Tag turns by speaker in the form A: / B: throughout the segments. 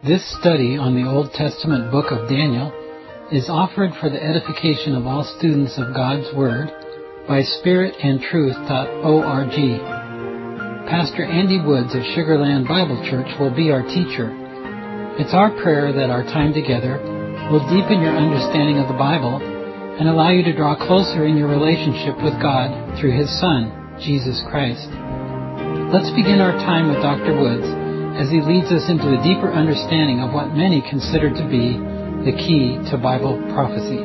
A: This study on the Old Testament book of Daniel is offered for the edification of all students of God's Word by spiritandtruth.org. Pastor Andy Woods of Sugarland Bible Church will be our teacher. It's our prayer that our time together will deepen your understanding of the Bible and allow you to draw closer in your relationship with God through His Son, Jesus Christ. Let's begin our time with Dr. Woods as he leads us into a deeper understanding of what many consider to be the key to Bible prophecy.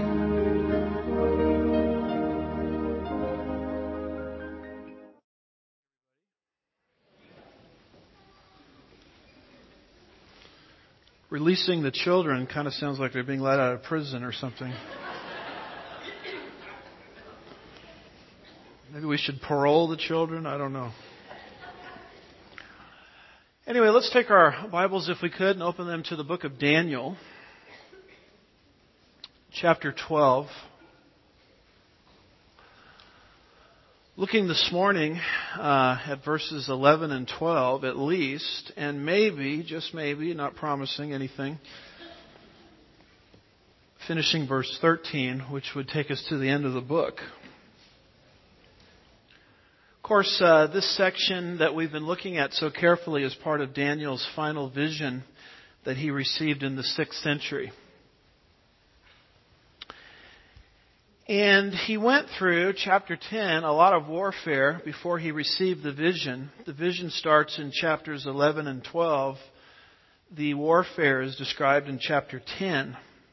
B: Releasing the children kind of sounds like they're being let out of prison or something. Maybe we should parole the children? I don't know. Anyway, let's take our Bibles, if we could, and open them to the book of Daniel, chapter 12. Looking this morning at verses 11 and 12 at least, and maybe, just maybe, not promising anything, finishing verse 13, which would take us to the end of the book. Of course, this section that we've been looking at so carefully is part of Daniel's final vision that he received in the 6th century. And he went through, chapter 10, a lot of warfare before he received the vision. The vision starts in chapters 11 and 12. The warfare is described in chapter 10.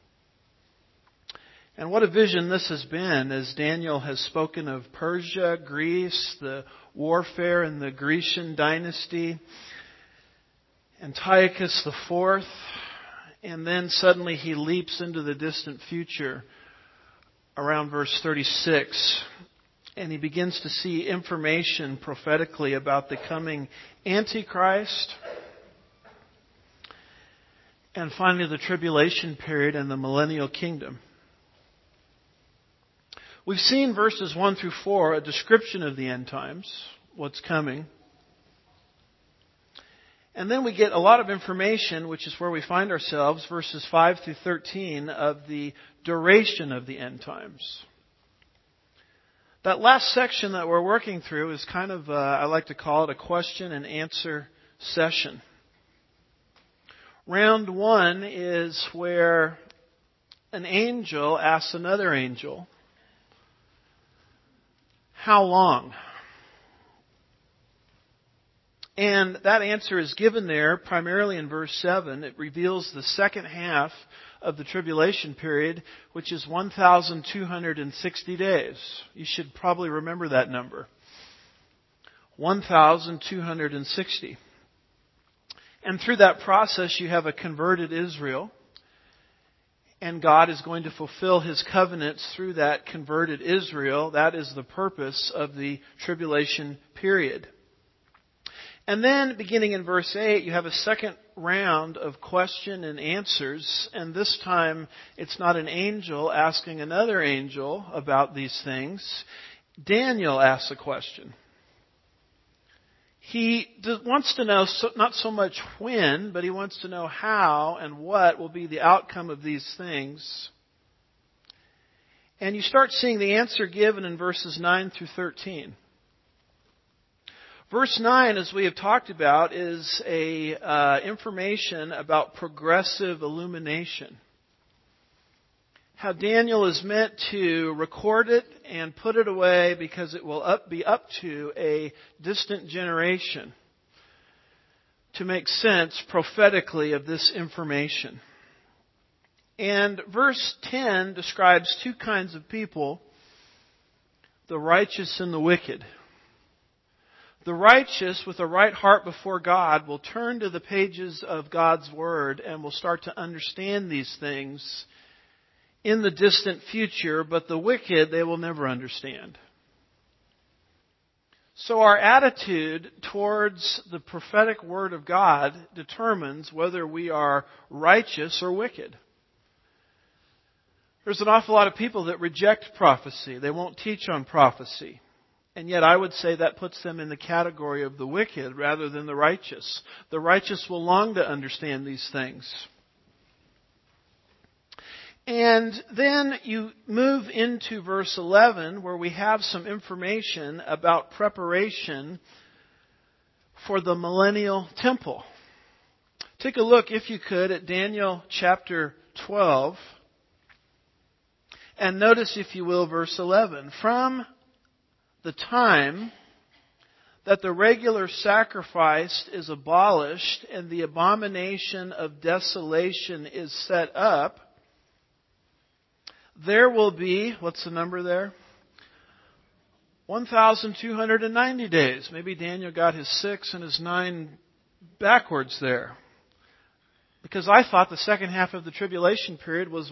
B: And what a vision this has been, as Daniel has spoken of Persia, Greece, the warfare in the Grecian dynasty, Antiochus IV, and then suddenly he leaps into the distant future around verse 36, and he begins to see information prophetically about the coming Antichrist, and finally the tribulation period and the millennial kingdom. We've seen verses 1 through 4, a description of the end times, what's coming. And then we get a lot of information, which is where we find ourselves, verses 5 through 13, of the duration of the end times. That last section that we're working through is kind of, I like to call it a question and answer session. Round 1 is where an angel asks another angel, how long? And that answer is given there primarily in verse 7. It reveals the second half of the tribulation period, which is 1,260 days. You should probably remember that number. 1,260. And through that process, you have a converted Israel. And God is going to fulfill His covenants through that converted Israel. That is the purpose of the tribulation period. And then, beginning in verse 8, you have a second round of question and answers. And this time, it's not an angel asking another angel about these things. Daniel asks a question. He wants to know not so much when, but he wants to know how and what will be the outcome of these things. And you start seeing the answer given in verses 9 through 13. Verse 9, as we have talked about, is information about progressive illumination. How Daniel is meant to record it and put it away because it will be up to a distant generation to make sense prophetically of this information. And verse 10 describes two kinds of people, the righteous and the wicked. The righteous with a right heart before God will turn to the pages of God's Word and will start to understand these things in the distant future, but the wicked they will never understand. So our attitude towards the prophetic Word of God determines whether we are righteous or wicked. There's an awful lot of people that reject prophecy. They won't teach on prophecy. And yet I would say that puts them in the category of the wicked rather than the righteous. The righteous will long to understand these things. And then you move into verse 11 where we have some information about preparation for the millennial temple. Take a look, if you could, at Daniel chapter 12. And notice, if you will, verse 11. From the time that the regular sacrifice is abolished and the abomination of desolation is set up, there will be, what's the number there? 1,290 days. Maybe Daniel got his 6 and his 9 backwards there. Because I thought the second half of the tribulation period was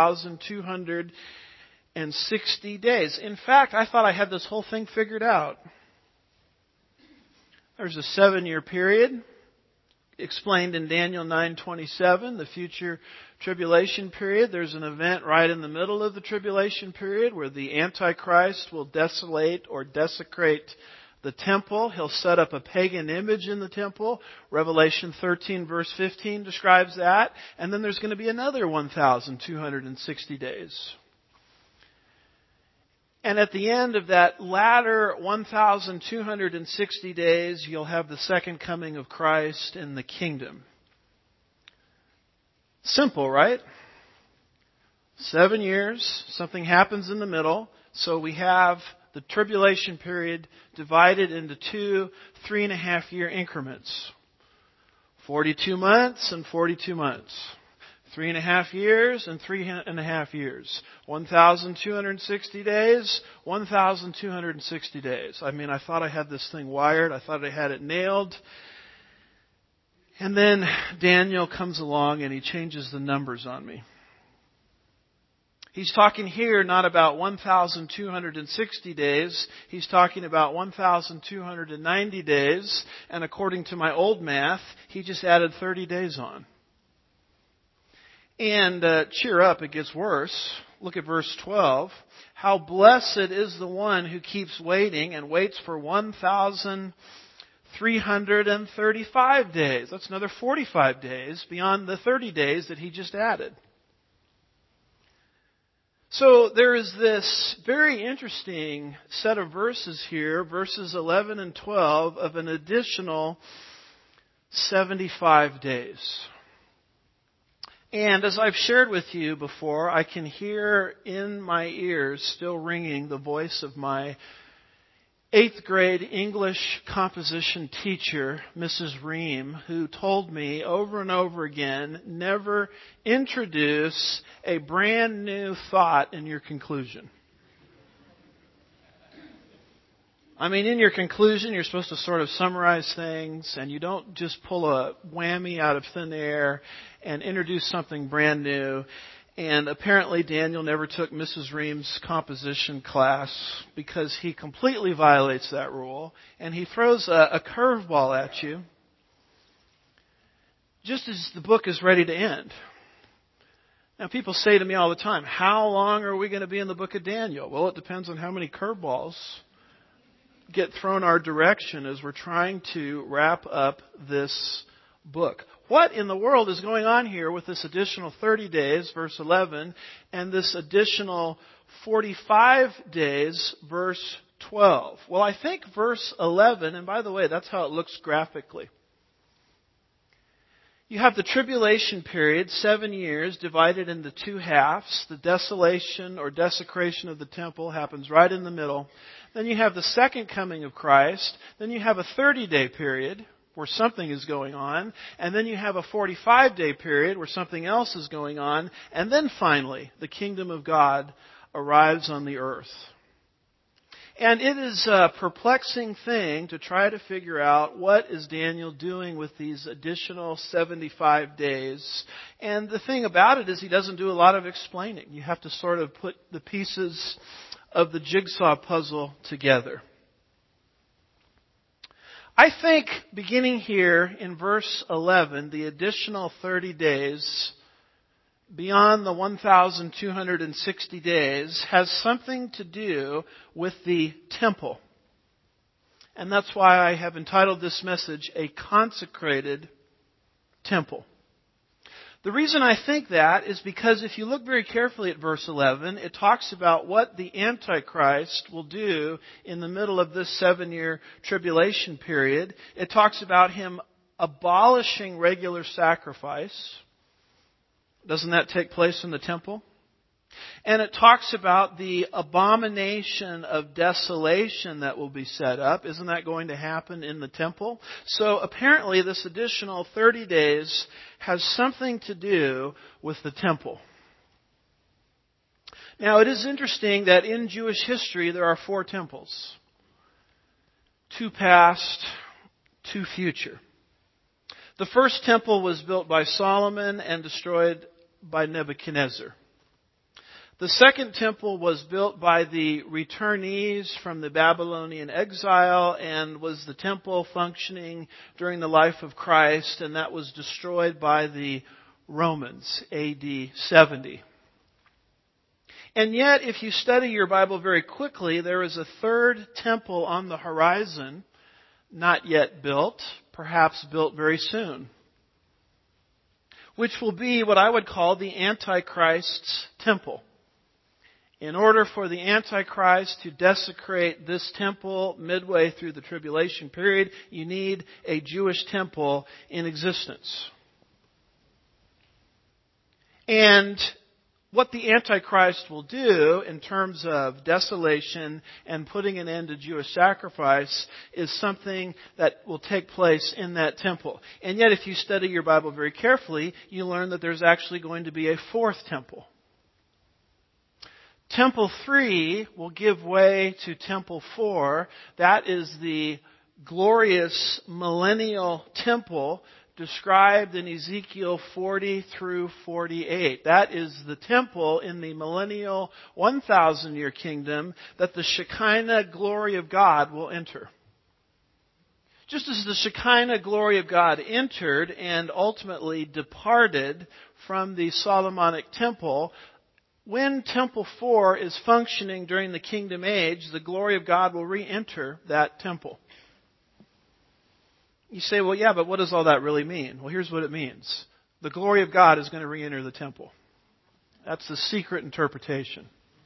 B: 1,260 days. In fact, I thought I had this whole thing figured out. There's a 7-year period explained in Daniel 9:27, the future tribulation period. There's an event right in the middle of the tribulation period where the Antichrist will desolate or desecrate the temple. He'll set up a pagan image in the temple. Revelation 13 verse 15 describes that. And then there's going to be another 1,260 days. And at the end of that latter 1,260 days, you'll have the second coming of Christ in the kingdom. Simple, right? 7 years, something happens in the middle. So we have the tribulation period divided into 2 3.5-year increments. 42 months and 42 months. 3.5 years and 3.5 years. 1,260 days, 1,260 days. I mean, I thought I had this thing wired. I thought I had it nailed. And then Daniel comes along and he changes the numbers on me. He's talking here not about 1,260 days. He's talking about 1,290 days. And according to my old math, he just added 30 days on. And cheer up, it gets worse. Look at verse 12. How blessed is the one who keeps waiting and waits for 1,335 days. That's another 45 days beyond the 30 days that he just added. So there is this very interesting set of verses here, verses 11 and 12, of an additional 75 days. And as I've shared with you before, I can hear in my ears still ringing the voice of my 8th grade English composition teacher, Mrs. Ream, who told me over and over again, never introduce a brand new thought in your conclusion. I mean, in your conclusion, you're supposed to sort of summarize things, and you don't just pull a whammy out of thin air and introduce something brand new. And apparently Daniel never took Mrs. Ream's composition class because he completely violates that rule. And he throws a curveball at you just as the book is ready to end. Now people say to me all the time, how long are we going to be in the book of Daniel? Well, it depends on how many curveballs get thrown our direction as we're trying to wrap up this book. What in the world is going on here with this additional 30 days, verse 11, and this additional 45 days, verse 12? Well, I think verse 11, and by the way, that's how it looks graphically. You have the tribulation period, 7 years, divided into 2 halves. The desolation or desecration of the temple happens right in the middle. Then you have the second coming of Christ. Then you have a 30-day period where something is going on. And then you have a 45-day period where something else is going on. And then finally, the kingdom of God arrives on the earth. And it is a perplexing thing to try to figure out what is Daniel doing with these additional 75 days. And the thing about it is he doesn't do a lot of explaining. You have to sort of put the pieces of the jigsaw puzzle together. I think beginning here in verse 11, the additional 30 days beyond the 1,260 days has something to do with the temple. And that's why I have entitled this message, A Consecrated Temple. The reason I think that is because if you look very carefully at verse 11, it talks about what the Antichrist will do in the middle of this 7-year tribulation period. It talks about him abolishing regular sacrifice. Doesn't that take place in the temple? And it talks about the abomination of desolation that will be set up. Isn't that going to happen in the temple? So apparently this additional 30 days has something to do with the temple. Now it is interesting that in Jewish history there are 4 temples. 2 past, 2 future. The first temple was built by Solomon and destroyed by Nebuchadnezzar. The second temple was built by the returnees from the Babylonian exile and was the temple functioning during the life of Christ, and that was destroyed by the Romans, AD 70. And yet, if you study your Bible very quickly, there is a third temple on the horizon, not yet built, perhaps built very soon, which will be what I would call the Antichrist's temple. In order for the Antichrist to desecrate this temple midway through the tribulation period, you need a Jewish temple in existence. And what the Antichrist will do in terms of desolation and putting an end to Jewish sacrifice is something that will take place in that temple. And yet if you study your Bible very carefully, you learn that there's actually going to be a 4th temple. Temple 3 will give way to Temple 4. That is the glorious millennial temple described in Ezekiel 40 through 48. That is the temple in the millennial 1,000-year kingdom that the Shekinah glory of God will enter. Just as the Shekinah glory of God entered and ultimately departed from the Solomonic temple, when Temple 4 is functioning during the Kingdom Age, the glory of God will re-enter that temple. You say, well, yeah, but what does all that really mean? Well, here's what it means. The glory of God is going to re-enter the temple. That's the secret interpretation.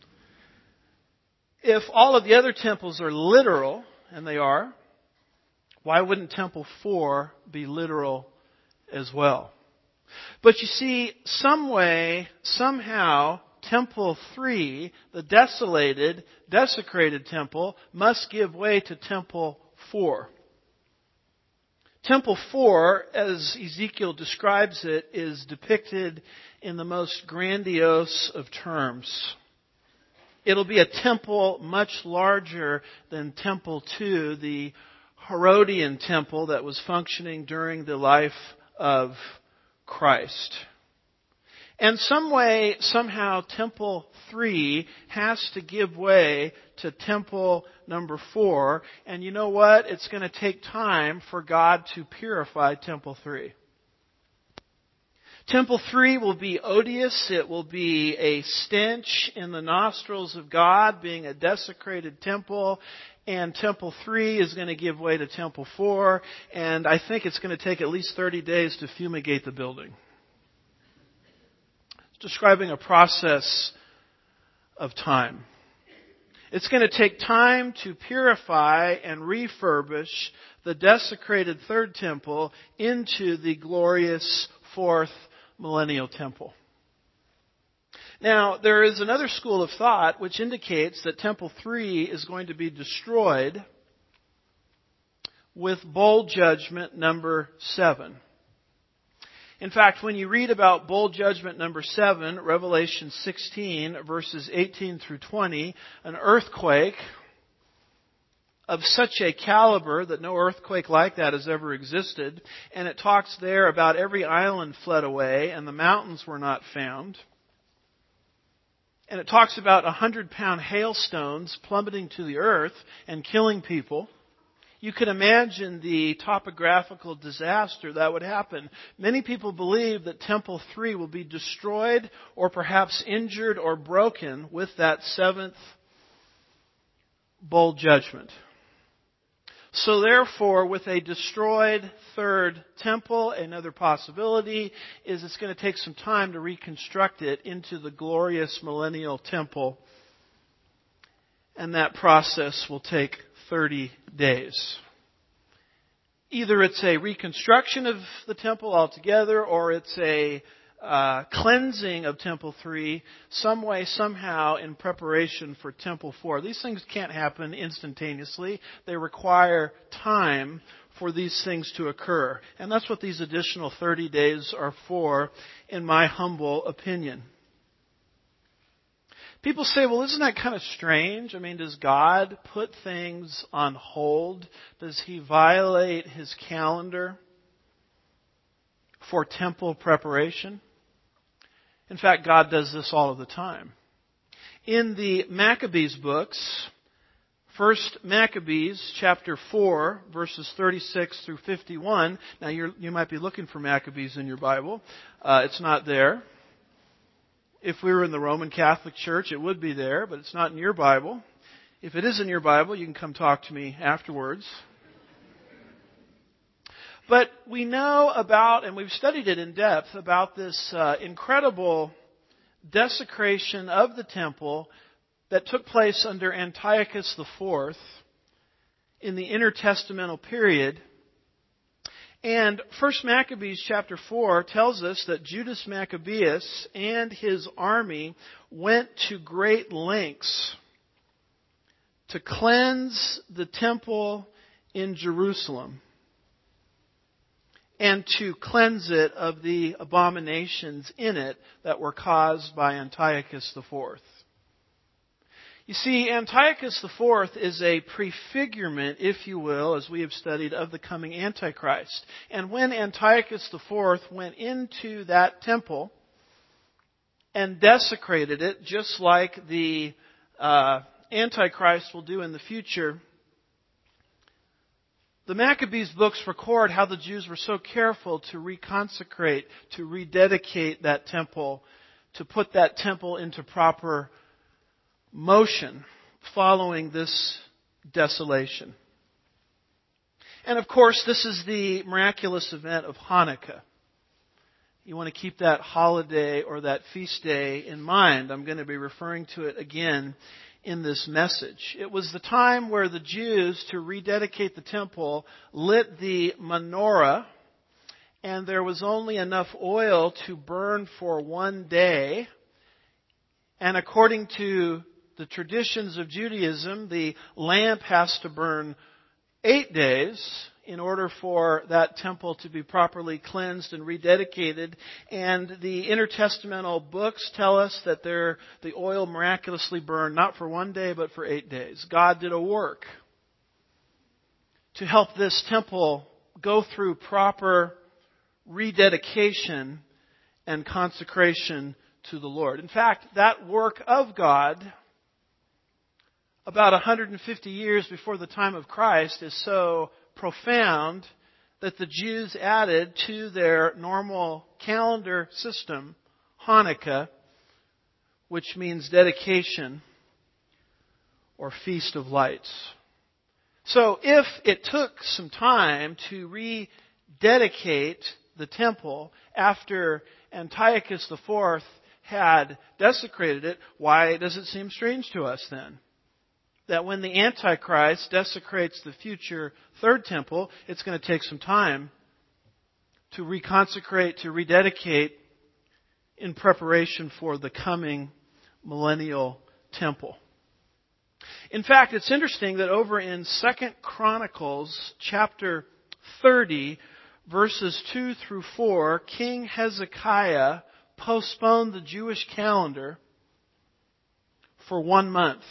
B: If all of the other temples are literal, and they are, why wouldn't Temple 4 be literal as well? But you see, some way, somehow, Temple 3, the desolated, desecrated temple, must give way to Temple 4. Temple 4, as Ezekiel describes it, is depicted in the most grandiose of terms. It'll be a temple much larger than Temple 2, the Herodian temple that was functioning during the life of Christ. And some way, somehow, Temple 3 has to give way to Temple number 4. And you know what? It's going to take time for God to purify Temple 3. Temple 3 will be odious. It will be a stench in the nostrils of God, being a desecrated temple. And Temple 3 is going to give way to Temple 4. And I think it's going to take at least 30 days to fumigate the building. Describing a process of time. It's going to take time to purify and refurbish the desecrated third temple into the glorious fourth millennial temple. Now, there is another school of thought which indicates that Temple 3 is going to be destroyed with bowl judgment number 7. In fact, when you read about bowl judgment number 7, Revelation 16, verses 18 through 20, an earthquake of such a caliber that no earthquake like that has ever existed, and it talks there about every island fled away and the mountains were not found. And it talks about 100-pound hailstones plummeting to the earth and killing people. You can imagine the topographical disaster that would happen. Many people believe that Temple 3 will be destroyed or perhaps injured or broken with that 7th bowl judgment. So therefore, with a destroyed third temple, another possibility is it's going to take some time to reconstruct it into the glorious millennial temple. And that process will take 30 days. Either it's a reconstruction of the temple altogether, or it's a cleansing of Temple 3, some way, somehow, in preparation for Temple 4. These things can't happen instantaneously. They require time for these things to occur. And that's what these additional 30 days are for, in my humble opinion. People say, well, isn't that kind of strange? I mean, does God put things on hold? Does He violate His calendar for temple preparation? In fact, God does this all of the time. In the Maccabees books, 1 Maccabees chapter 4, verses 36 through 51. Now, you might be looking for Maccabees in your Bible. It's not there. If we were in the Roman Catholic Church, it would be there, but it's not in your Bible. If it is in your Bible, you can come talk to me afterwards. But we know about, and we've studied it in depth, about this incredible desecration of the temple that took place under Antiochus IV in the intertestamental period. And 1 Maccabees chapter 4 tells us that Judas Maccabeus and his army went to great lengths to cleanse the temple in Jerusalem and to cleanse it of the abominations in it that were caused by Antiochus IV. You see, Antiochus IV is a prefigurement, if you will, as we have studied, of the coming Antichrist. And when Antiochus IV went into that temple and desecrated it, just like the Antichrist will do in the future, the Maccabees books record how the Jews were so careful to reconsecrate, to rededicate that temple, to put that temple into proper motion following this desolation. And of course, this is the miraculous event of Hanukkah. You want to keep that holiday or that feast day in mind. I'm going to be referring to it again in this message. It was the time where the Jews, to rededicate the temple, lit the menorah, and there was only enough oil to burn for one day. And according to the traditions of Judaism, the lamp has to burn 8 days in order for that temple to be properly cleansed and rededicated. And the intertestamental books tell us that the oil miraculously burned not for 1 day, but for 8 days. God did a work to help this temple go through proper rededication and consecration to the Lord. In fact, that work of God, about 150 years before the time of Christ, is so profound that the Jews added to their normal calendar system Hanukkah, which means dedication or feast of lights. So if it took some time to rededicate the temple after Antiochus IV had desecrated it, why does it seem strange to us then that when the Antichrist desecrates the future third temple, it's going to take some time to reconsecrate, to rededicate in preparation for the coming millennial temple? In fact, it's interesting that over in 2 Chronicles chapter 30, verses 2 through 4, King Hezekiah postponed the Jewish calendar for 1 month.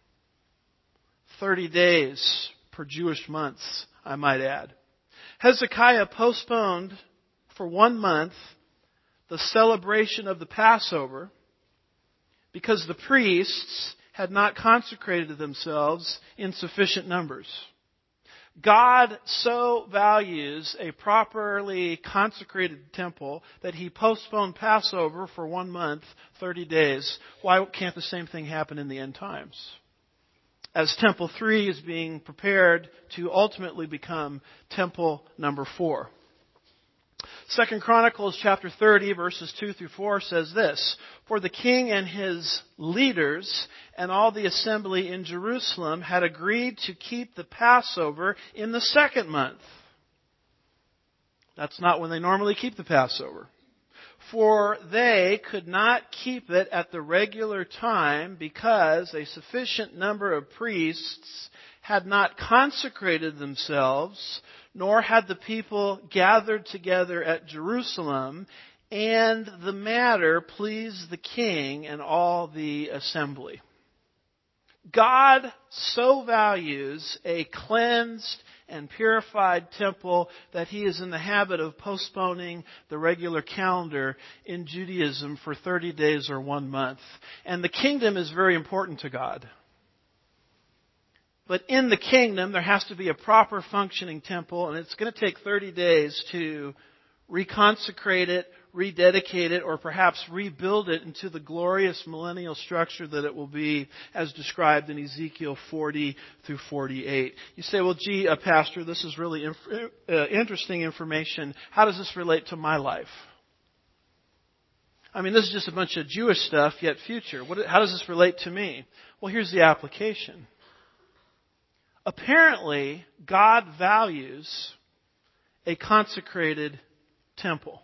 B: 30 days per Jewish month, I might add. Hezekiah postponed for 1 month the celebration of the Passover because the priests had not consecrated themselves in sufficient numbers. God so values a properly consecrated temple that He postponed Passover for 1 month, 30 days. Why can't the same thing happen in the end times? as Temple 3 is being prepared to ultimately become Temple number 4. 2 Chronicles chapter 30 verses 2 through 4 says this, "For the king and his leaders and all the assembly in Jerusalem had agreed to keep the Passover in the second month." That's not when they normally keep the Passover. "For they could not keep it at the regular time because a sufficient number of priests had not consecrated themselves, nor had the people gathered together at Jerusalem, and the matter pleased the king and all the assembly." God so values a cleansed and purified temple that He is in the habit of postponing the regular calendar in Judaism for 30 days or 1 month. And the kingdom is very important to God. But in the kingdom, there has to be a proper functioning temple, and it's going to take 30 days to reconsecrate it, rededicate it, or perhaps rebuild it into the glorious millennial structure that it will be as described in Ezekiel 40 through 48. You say, well, gee, Pastor, this is really interesting information. How does this relate to my life? I mean, this is just a bunch of Jewish stuff, yet future. How does this relate to me? Well, here's the application. Apparently, God values a consecrated temple.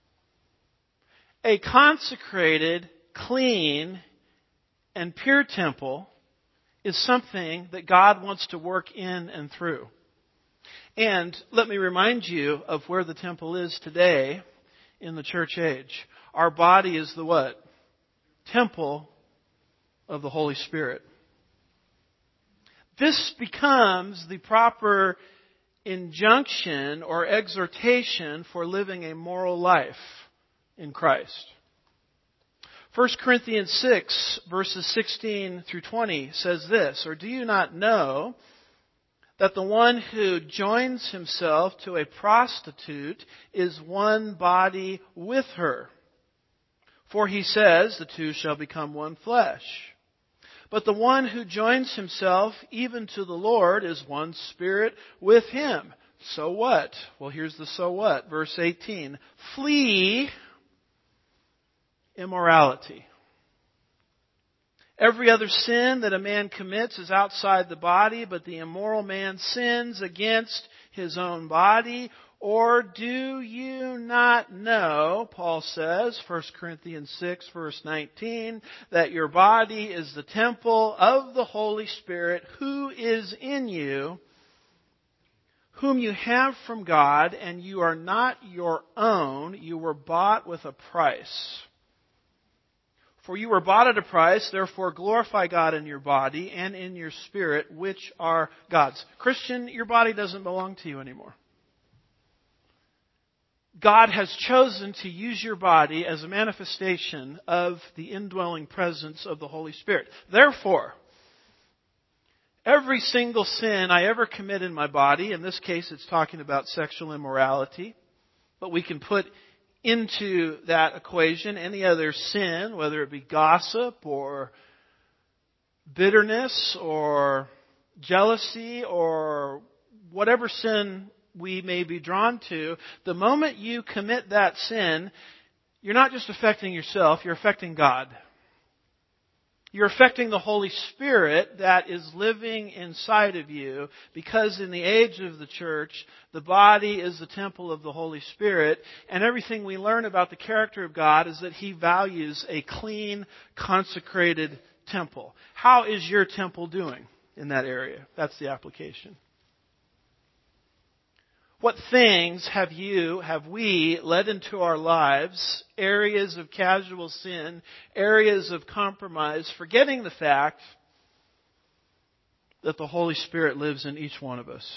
B: A consecrated, clean, and pure temple is something that God wants to work in and through. And let me remind you of where the temple is today in the church age. Our body is the what? Temple of the Holy Spirit. This becomes the proper injunction or exhortation for living a moral life in Christ. 1 Corinthians 6 verses 16 through 20 says this, "Or do you not know that the one who joins himself to a prostitute is one body with her? For he says, the two shall become one flesh. But the one who joins himself even to the Lord is one spirit with Him. So what?" Well, here's the so what. Verse 18. "Flee immorality. Every other sin that a man commits is outside the body, but the immoral man sins against his own body. Or do you not know," Paul says, 1 Corinthians 6, verse 19, "that your body is the temple of the Holy Spirit who is in you, whom you have from God, and you are not your own, you were bought with a price. For you were bought at a price, therefore glorify God in your body and in your spirit, which are God's." Christian, your body doesn't belong to you anymore. God has chosen to use your body as a manifestation of the indwelling presence of the Holy Spirit. Therefore, every single sin I ever commit in my body, in this case it's talking about sexual immorality, but we can put into that equation any other sin, whether it be gossip or bitterness or jealousy or whatever sin we may be drawn to. The moment you commit that sin, you're not just affecting yourself, you're affecting God. You're affecting the Holy Spirit that is living inside of you, because in the age of the church, the body is the temple of the Holy Spirit, and everything we learn about the character of God is that He values a clean, consecrated temple. How is your temple doing in that area? That's the application. What things have we led into our lives, areas of casual sin, areas of compromise, forgetting the fact that the Holy Spirit lives in each one of us?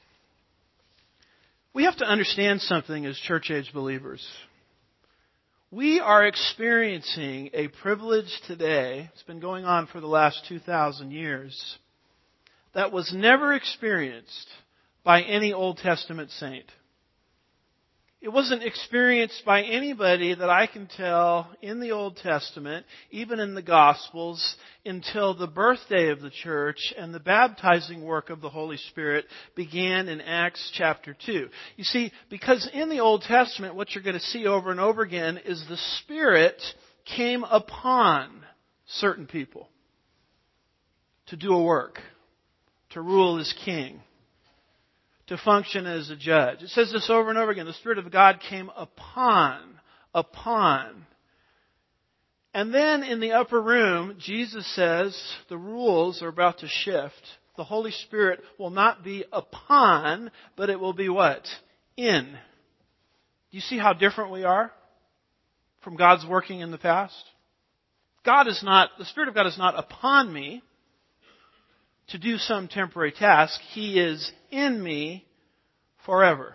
B: We have to understand something as church-age believers. We are experiencing a privilege today, it's been going on for the last 2,000 years, that was never experienced by any Old Testament saint. It wasn't experienced by anybody that I can tell in the Old Testament, even in the Gospels, until the birthday of the church and the baptizing work of the Holy Spirit began in Acts chapter 2. You see, because in the Old Testament, what you're going to see over and over again is the Spirit came upon certain people to do a work, to rule as king, to function as a judge. It says this over and over again. The Spirit of God came upon. And then in the upper room, Jesus says the rules are about to shift. The Holy Spirit will not be upon, but it will be what? In. Do you see how different we are from God's working in the past? The Spirit of God is not upon me to do some temporary task. He is in me forever.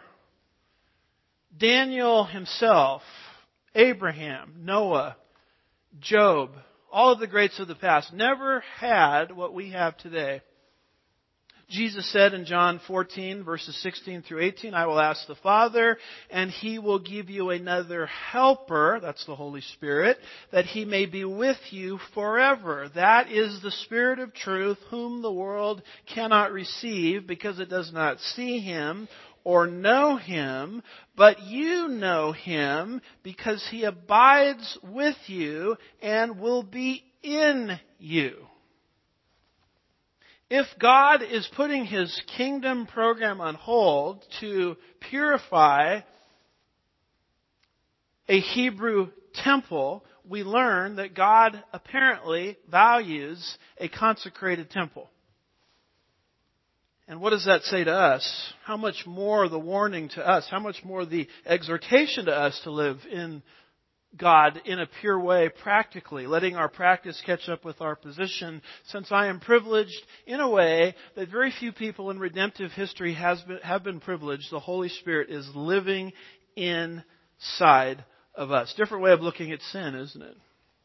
B: Daniel himself, Abraham, Noah, Job, all of the greats of the past never had what we have today. Jesus said in John 14, verses 16 through 18, I will ask the Father, and He will give you another helper, that's the Holy Spirit, that He may be with you forever. That is the Spirit of truth, whom the world cannot receive, because it does not see Him or know Him, but you know Him, because He abides with you and will be in you. If God is putting His kingdom program on hold to purify a Hebrew temple, we learn that God apparently values a consecrated temple. And what does that say to us? How much more the warning to us? How much more the exhortation to us to live in God in a pure way, practically, letting our practice catch up with our position, since I am privileged in a way that very few people in redemptive history have been privileged. The Holy Spirit is living inside of us. Different way of looking at sin, isn't it?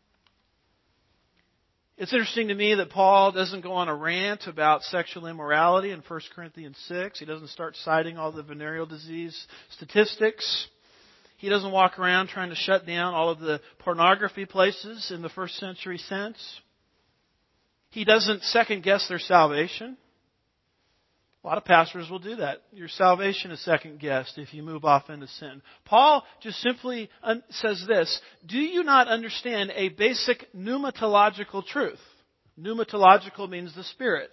B: It's interesting to me that Paul doesn't go on a rant about sexual immorality in 1 Corinthians 6. He doesn't start citing all the venereal disease statistics. He doesn't walk around trying to shut down all of the pornography places in the first century sense. He doesn't second guess their salvation. A lot of pastors will do that. Your salvation is second guessed if you move off into sin. Paul just simply says this: do you not understand a basic pneumatological truth? Pneumatological means the Spirit.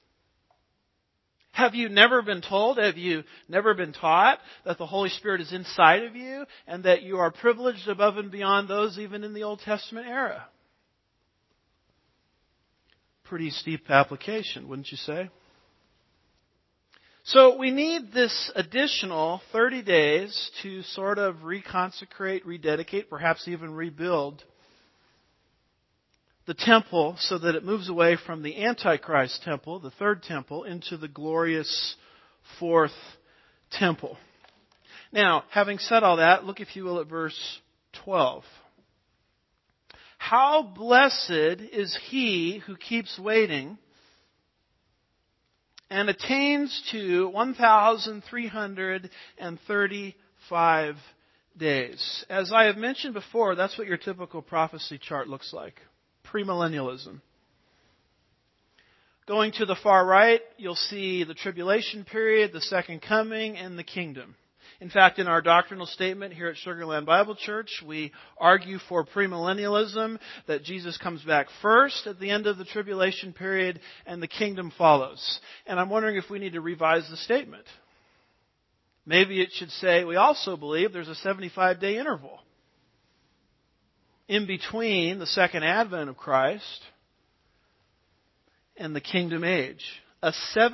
B: Have you never been told, have you never been taught that the Holy Spirit is inside of you and that you are privileged above and beyond those even in the Old Testament era? Pretty steep application, wouldn't you say? So we need this additional 30 days to sort of reconsecrate, rededicate, perhaps even rebuild the temple so that it moves away from the Antichrist temple, the third temple, into the glorious fourth temple. Now, having said all that, look, if you will, at verse 12. How blessed is he who keeps waiting and attains to 1,335 days. As I have mentioned before, that's what your typical prophecy chart looks like. Premillennialism. Going to the far right, you'll see the tribulation period, the second coming, and the kingdom. In fact, in our doctrinal statement here at Sugar Land Bible Church, we argue for premillennialism, that Jesus comes back first at the end of the tribulation period, and the kingdom follows. And I'm wondering if we need to revise the statement. Maybe it should say, we also believe there's a 75-day interval in between the second advent of Christ and the kingdom age. A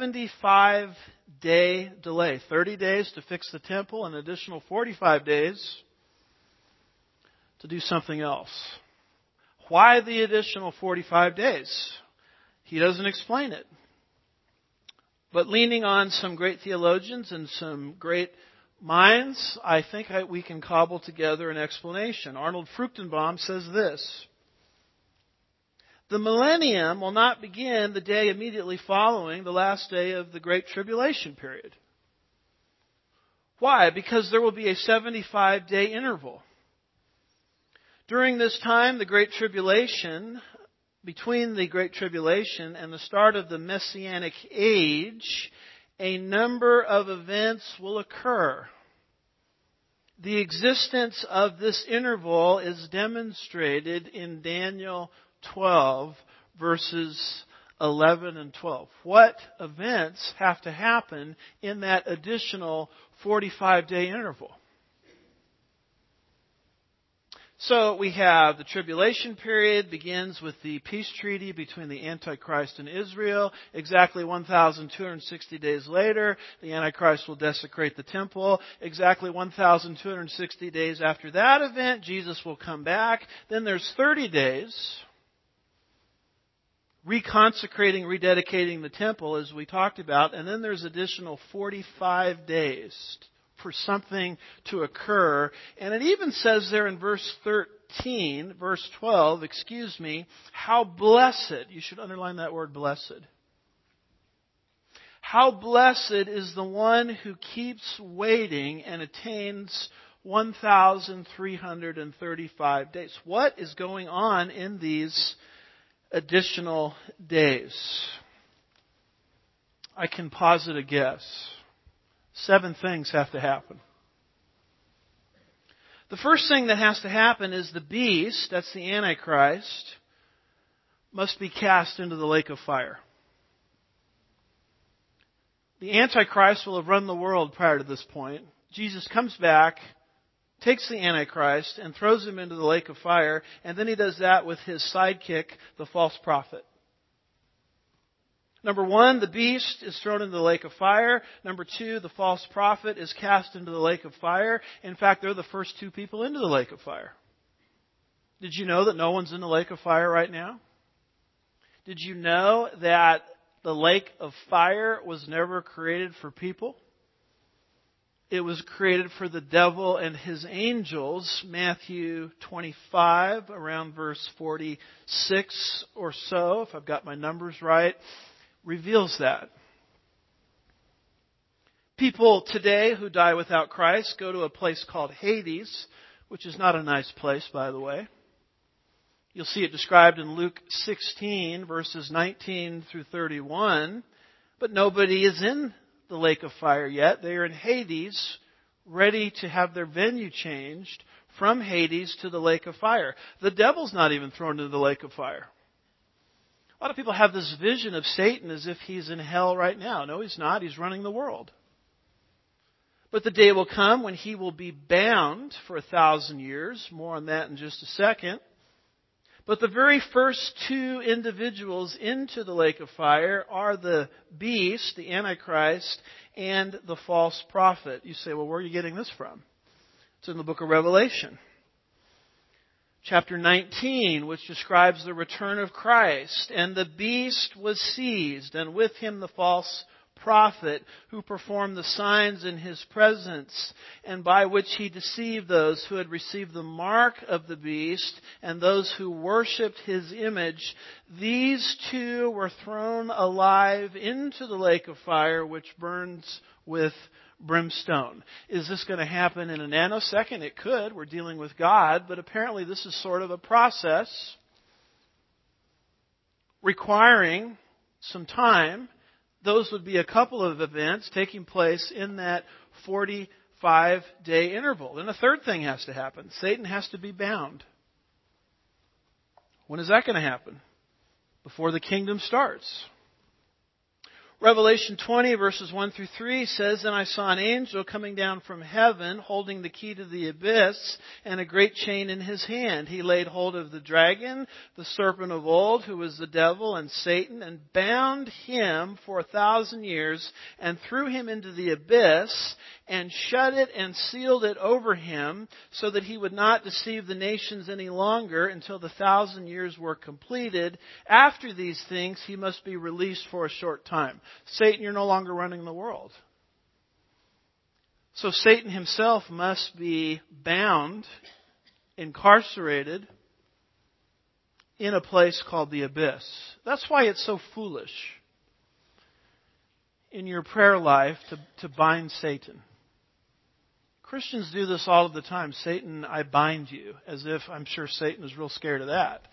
B: 75-day delay. 30 days to fix the temple, an additional 45 days to do something else. Why the additional 45 days? He doesn't explain it. But leaning on some great theologians and some great minds, I think we can cobble together an explanation. Arnold Fruchtenbaum says this: the millennium will not begin the day immediately following the last day of the Great Tribulation period. Why? Because there will be a 75-day interval. During this time, the Great Tribulation, between the Great Tribulation and the start of the Messianic Age, a number of events will occur. The existence of this interval is demonstrated in Daniel 12, verses 11 and 12. What events have to happen in that additional 45-day interval? So we have the tribulation period begins with the peace treaty between the Antichrist and Israel. Exactly 1,260 days later, the Antichrist will desecrate the temple. Exactly 1,260 days after that event, Jesus will come back. Then there's 30 days reconsecrating, rededicating the temple, as we talked about. And then there's additional 45 days for something to occur. And it even says there in verse 12, how blessed, you should underline that word blessed. How blessed is the one who keeps waiting and attains 1,335 days. What is going on in these additional days? I can posit a guess. 7 things have to happen. The first thing that has to happen is the beast, that's the Antichrist, must be cast into the lake of fire. The Antichrist will have run the world prior to this point. Jesus comes back, takes the Antichrist, and throws him into the lake of fire, and then he does that with his sidekick, the false prophet. Number 1, the beast is thrown into the lake of fire. Number 2, the false prophet is cast into the lake of fire. In fact, they're the first 2 people into the lake of fire. Did you know that no one's in the lake of fire right now? Did you know that the lake of fire was never created for people? It was created for the devil and his angels. Matthew 25, around verse 46 or so, if I've got my numbers right, reveals that. People today who die without Christ go to a place called Hades, which is not a nice place, by the way. You'll see it described in Luke 16, verses 19 through 31. But nobody is in the lake of fire yet. They are in Hades, ready to have their venue changed from Hades to the lake of fire. The devil's not even thrown into the lake of fire. A lot of people have this vision of Satan as if he's in hell right now. No, he's not. He's running the world. But the day will come when he will be bound for 1,000 years. More on that in just a second. But the very first 2 individuals into the lake of fire are the beast, the Antichrist, and the false prophet. You say, well, where are you getting this from? It's in the book of Revelation. Chapter 19, which describes the return of Christ. And the beast was seized, and with him the false prophet, who performed the signs in his presence, and by which he deceived those who had received the mark of the beast, and those who worshipped his image. These 2 were thrown alive into the lake of fire, which burns with brimstone. Is this going to happen in a nanosecond? It could. We're dealing with God, but apparently this is sort of a process requiring some time. Those would be a couple of events taking place in that 45-day interval. Then a third thing has to happen. Satan has to be bound. When is that going to happen? Before the kingdom starts. Revelation 20, verses 1 through 3 says, "And I saw an angel coming down from heaven, holding the key to the abyss, and a great chain in his hand. He laid hold of the dragon, the serpent of old, who was the devil and Satan, and bound him for 1,000 years, and threw him into the abyss, and shut it and sealed it over him, so that he would not deceive the nations any longer until the 1,000 years were completed. After these things, he must be released for a short time." Satan, you're no longer running the world. So Satan himself must be bound, incarcerated, in a place called the abyss. That's why it's so foolish in your prayer life to bind Satan. Christians do this all of the time. Satan, I bind you. As if I'm sure Satan is real scared of that.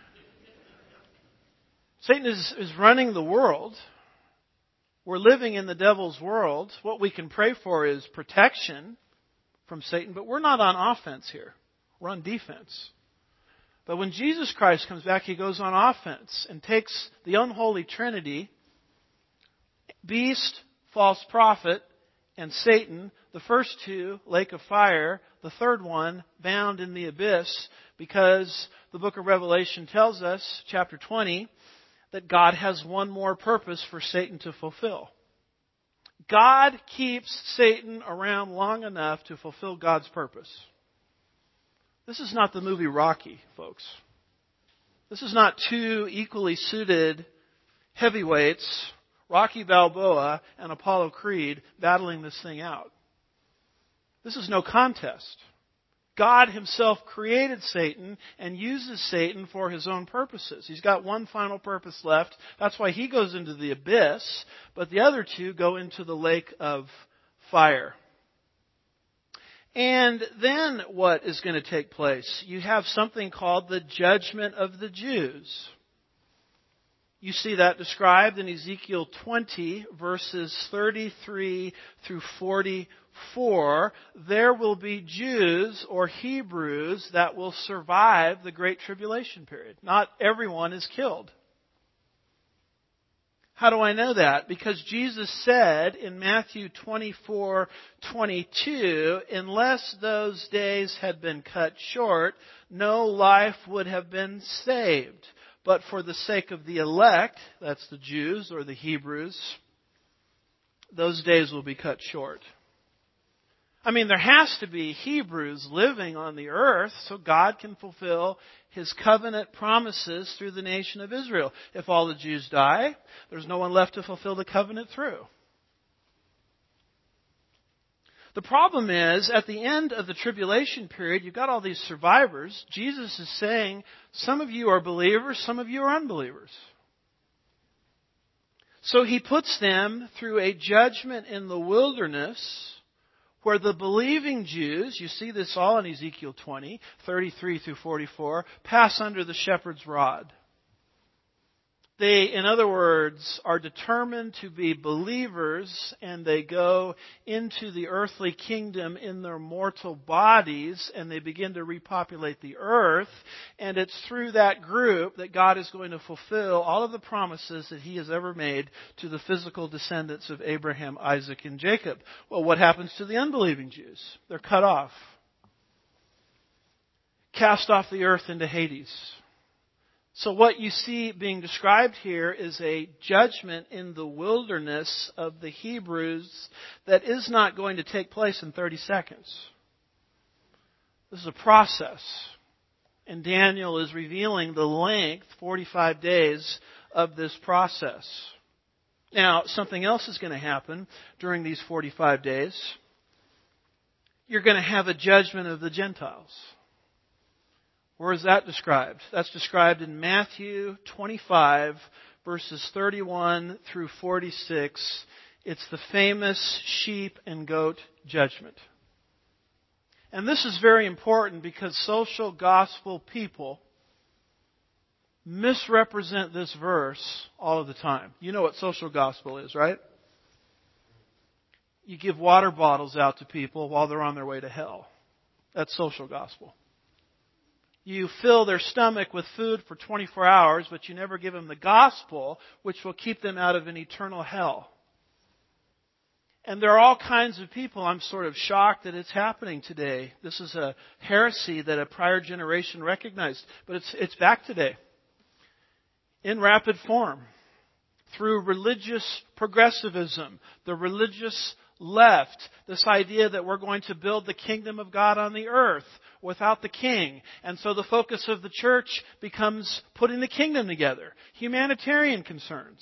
B: Satan is running the world. We're living in the devil's world. What we can pray for is protection from Satan, but we're not on offense here. We're on defense. But when Jesus Christ comes back, He goes on offense and takes the unholy Trinity, beast, false prophet, and Satan, the first two, lake of fire, the third one, bound in the abyss, because the book of Revelation tells us, chapter 20, that God has one more purpose for Satan to fulfill. God keeps Satan around long enough to fulfill God's purpose. This is not the movie Rocky, folks. This is not two equally suited heavyweights, Rocky Balboa and Apollo Creed, battling this thing out. This is no contest. God Himself created Satan and uses Satan for His own purposes. He's got one final purpose left. That's why he goes into the abyss, but the other two go into the lake of fire. And then what is going to take place? You have something called the judgment of the Jews. You see that described in Ezekiel 20, verses 33 through 44. There will be Jews or Hebrews that will survive the Great Tribulation period. Not everyone is killed. How do I know that? Because Jesus said in Matthew 24:22, unless those days had been cut short, no life would have been saved. But for the sake of the elect, that's the Jews or the Hebrews, those days will be cut short. I mean, there has to be Hebrews living on the earth so God can fulfill His covenant promises through the nation of Israel. If all the Jews die, there's no one left to fulfill the covenant through. The problem is, at the end of the tribulation period, you've got all these survivors. Jesus is saying, some of you are believers, some of you are unbelievers. So He puts them through a judgment in the wilderness where the believing Jews, you see this all in Ezekiel 20, 33 through 44, pass under the shepherd's rod. They, in other words, are determined to be believers, and they go into the earthly kingdom in their mortal bodies, and they begin to repopulate the earth. And it's through that group that God is going to fulfill all of the promises that He has ever made to the physical descendants of Abraham, Isaac, and Jacob. Well, what happens to the unbelieving Jews? They're cut off. Cast off the earth into Hades. So what you see being described here is a judgment in the wilderness of the Hebrews that is not going to take place in 30 seconds. This is a process. And Daniel is revealing the length, 45 days, of this process. Now, something else is going to happen during these 45 days. You're going to have a judgment of the Gentiles. Where is that described? That's described in Matthew 25, verses 31 through 46. It's the famous sheep and goat judgment. And this is very important because social gospel people misrepresent this verse all of the time. You know what social gospel is, right? You give water bottles out to people while they're on their way to hell. That's social gospel. You fill their stomach with food for 24 hours, but you never give them the gospel, which will keep them out of an eternal hell. And there are all kinds of people. I'm sort of shocked that it's happening today. This is a heresy that a prior generation recognized, but it's back today in rapid form through religious progressivism, the religious left, this idea that we're going to build the kingdom of God on the earth without the king. And so the focus of the church becomes putting the kingdom together. Humanitarian concerns.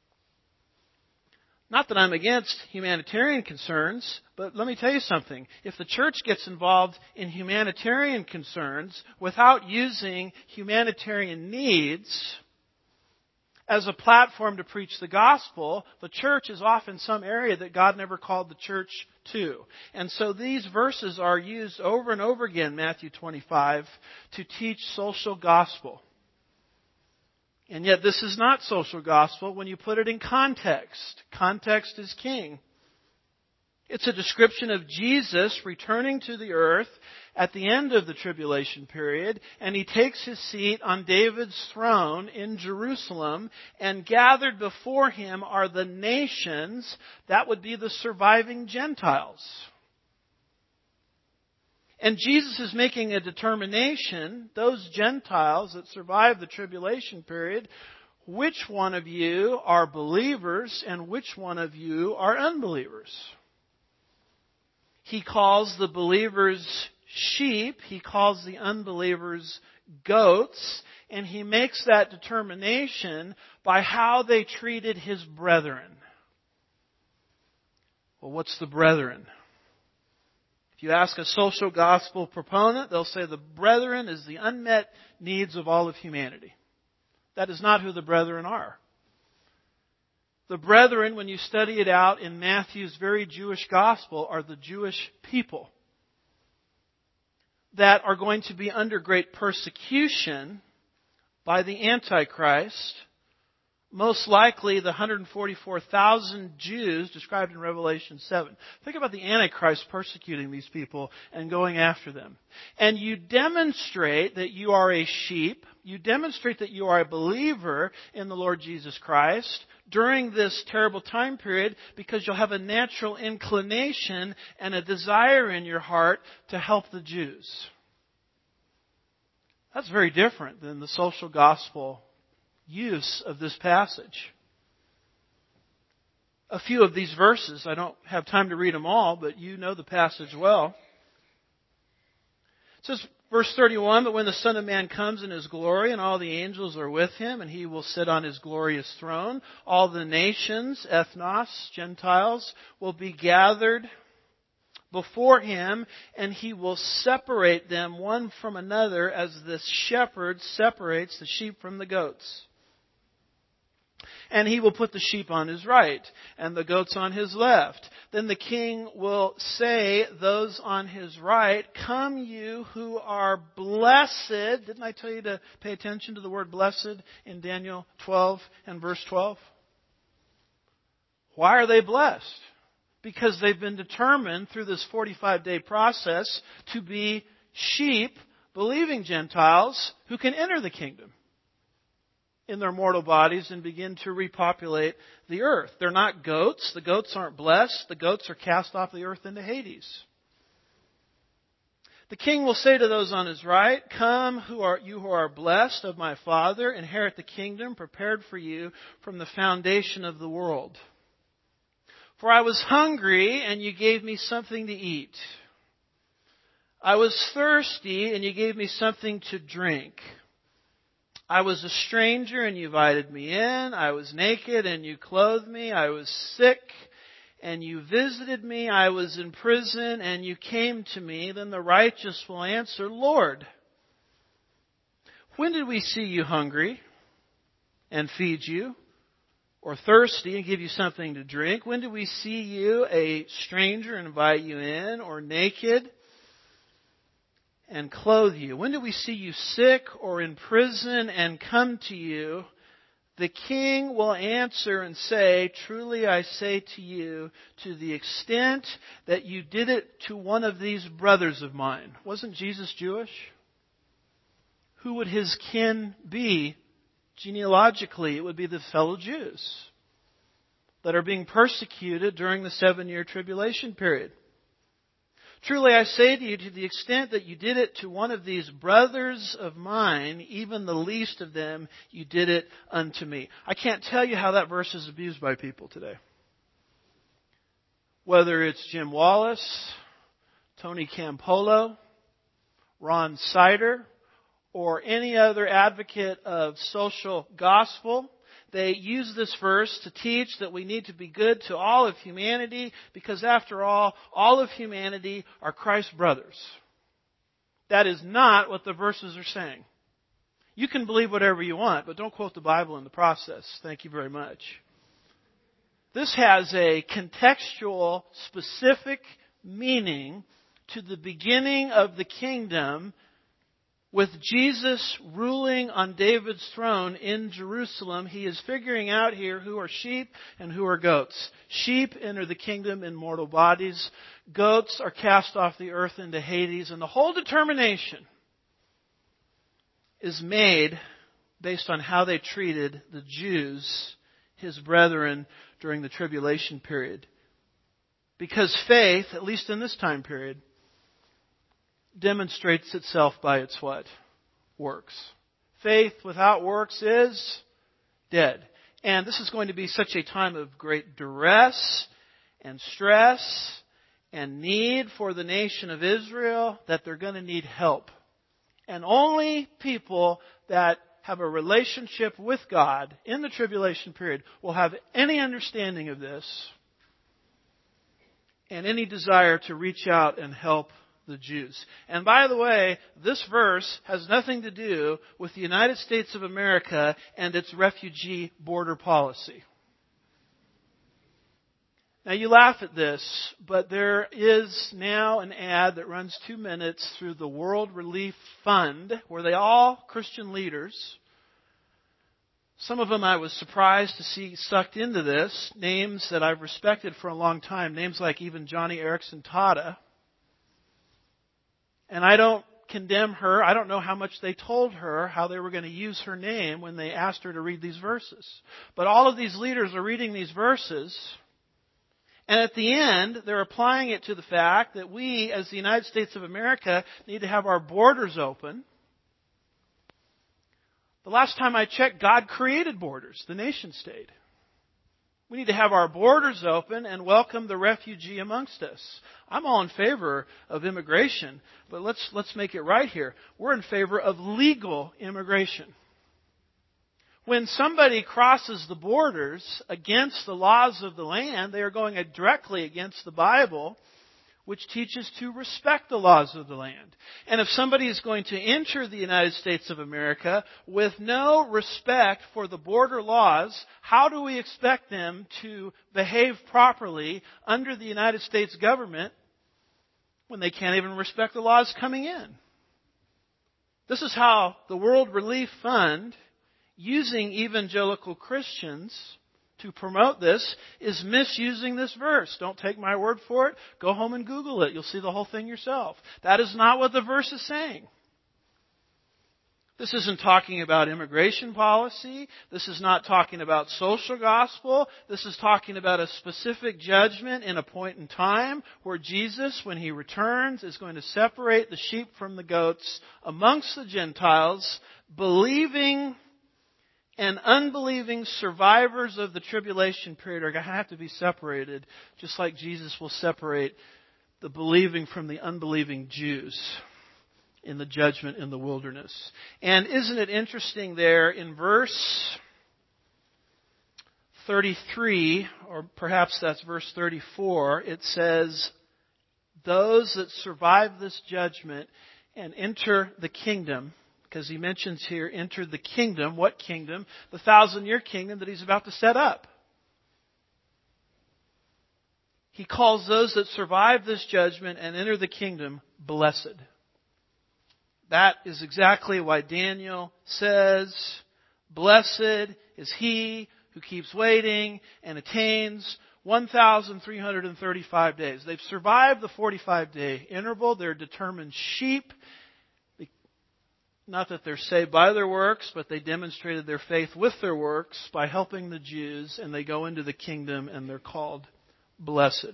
B: Not that I'm against humanitarian concerns, but let me tell you something. If the church gets involved in humanitarian concerns without using humanitarian needs as a platform to preach the gospel, the church is often some area that God never called the church to. And so these verses are used over and over again, Matthew 25, to teach social gospel. And yet this is not social gospel when you put it in context. Context is king. It's a description of Jesus returning to the earth at the end of the tribulation period, and He takes His seat on David's throne in Jerusalem, and gathered before Him are the nations, that would be the surviving Gentiles. And Jesus is making a determination, those Gentiles that survive the tribulation period, which one of you are believers and which one of you are unbelievers. He calls the believers sheep, He calls the unbelievers goats, and He makes that determination by how they treated His brethren. Well, what's the brethren? If you ask a social gospel proponent, they'll say the brethren is the unmet needs of all of humanity. That is not who the brethren are. The brethren, when you study it out in Matthew's very Jewish gospel, are the Jewish people that are going to be under great persecution by the Antichrist. Most likely the 144,000 Jews described in Revelation 7. Think about the Antichrist persecuting these people and going after them. And you demonstrate that you are a sheep. You demonstrate that you are a believer in the Lord Jesus Christ during this terrible time period because you'll have a natural inclination and a desire in your heart to help the Jews. That's very different than the social gospel use of this passage. A few of these verses, I don't have time to read them all, but you know the passage well. It says, verse 31, but when the Son of Man comes in His glory and all the angels are with Him and He will sit on His glorious throne, all the nations, ethnos, Gentiles, will be gathered before Him, and He will separate them one from another as the shepherd separates the sheep from the goats. And He will put the sheep on His right and the goats on His left. Then the King will say, those on His right, come you who are blessed. Didn't I tell you to pay attention to the word blessed in Daniel 12 and verse 12? Why are they blessed? Because they've been determined through this 45-day process to be sheep, believing Gentiles who can enter the kingdom in their mortal bodies and begin to repopulate the earth. They're not goats. The goats aren't blessed. The goats are cast off the earth into Hades. The King will say to those on His right, come you who are blessed of my Father, inherit the kingdom prepared for you from the foundation of the world. For I was hungry, and you gave me something to eat. I was thirsty, and you gave me something to drink. I was a stranger, and you invited me in. I was naked, and you clothed me. I was sick, and you visited me. I was in prison, and you came to me. Then the righteous will answer, Lord, when did we see you hungry and feed you? Or thirsty and give you something to drink? When did we see you a stranger and invite you in? Or naked and clothe you? When did we see you sick or in prison and come to you? The King will answer and say, truly I say to you, to the extent that you did it to one of these brothers of mine. Wasn't Jesus Jewish? Who would His kin be? Genealogically, it would be the fellow Jews that are being persecuted during the 7-year tribulation period. Truly I say to you, to the extent that you did it to one of these brothers of mine, even the least of them, you did it unto me. I can't tell you how that verse is abused by people today. Whether it's Jim Wallace, Tony Campolo, Ron Sider, or any other advocate of social gospel, they use this verse to teach that we need to be good to all of humanity because after all of humanity are Christ's brothers. That is not what the verses are saying. You can believe whatever you want, but don't quote the Bible in the process. Thank you very much. This has a contextual, specific meaning to the beginning of the kingdom, with Jesus ruling on David's throne in Jerusalem. He is figuring out here who are sheep and who are goats. Sheep enter the kingdom in mortal bodies. Goats are cast off the earth into Hades. And the whole determination is made based on how they treated the Jews, his brethren, during the tribulation period. Because faith, at least in this time period, demonstrates itself by its what? Works. Faith without works is dead. And this is going to be such a time of great duress and stress and need for the nation of Israel that they're going to need help. And only people that have a relationship with God in the tribulation period will have any understanding of this and any desire to reach out and help the Jews. And by the way, this verse has nothing to do with the United States of America and its refugee border policy. Now you laugh at this, but there is now an ad that runs 2 minutes through the World Relief Fund, where they all Christian leaders. Some of them I was surprised to see sucked into this. Names that I've respected for a long time. Names like even Johnny Erickson Tada. And I don't condemn her. I don't know how much they told her, how they were going to use her name when they asked her to read these verses. But all of these leaders are reading these verses. And at the end, they're applying it to the fact that we, as the United States of America, need to have our borders open. The last time I checked, God created borders, the nation state. We need to have our borders open and welcome the refugee amongst us. I'm all in favor of immigration, but let's make it right here. We're in favor of legal immigration. When somebody crosses the borders against the laws of the land, they are going directly against the Bible, which teaches to respect the laws of the land. And if somebody is going to enter the United States of America with no respect for the border laws, how do we expect them to behave properly under the United States government when they can't even respect the laws coming in? This is how the World Relief Fund, using evangelical Christians to promote this, is misusing this verse. Don't take my word for it. Go home and Google it. You'll see the whole thing yourself. That is not what the verse is saying. This isn't talking about immigration policy. This is not talking about social gospel. This is talking about a specific judgment in a point in time where Jesus, when He returns, is going to separate the sheep from the goats amongst the Gentiles, believing and unbelieving survivors of the tribulation period are going to have to be separated, just like Jesus will separate the believing from the unbelieving Jews in the judgment in the wilderness. And isn't it interesting there in verse 33, or perhaps that's verse 34, it says, those that survive this judgment and enter the kingdom, because he mentions here, enter the kingdom. What kingdom? The 1,000-year kingdom that He's about to set up. He calls those that survive this judgment and enter the kingdom blessed. That is exactly why Daniel says, blessed is he who keeps waiting and attains 1,335 days. They've survived the 45-day interval. They're determined sheep. Not that they're saved by their works, but they demonstrated their faith with their works by helping the Jews, and they go into the kingdom and they're called blessed.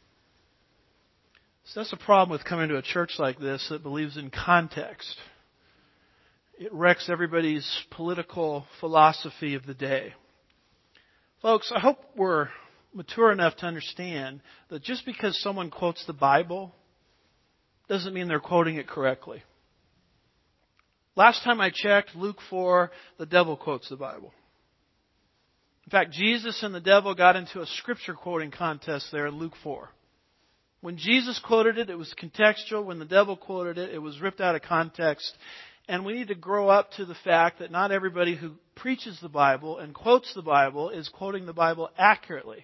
B: So that's a problem with coming to a church like this that believes in context. It wrecks everybody's political philosophy of the day. Folks, I hope we're mature enough to understand that just because someone quotes the Bible doesn't mean they're quoting it correctly. Last time I checked, Luke 4, the devil quotes the Bible. In fact, Jesus and the devil got into a scripture quoting contest there in Luke 4. When Jesus quoted it, it was contextual. When the devil quoted it, it was ripped out of context. And we need to grow up to the fact that not everybody who preaches the Bible and quotes the Bible is quoting the Bible accurately.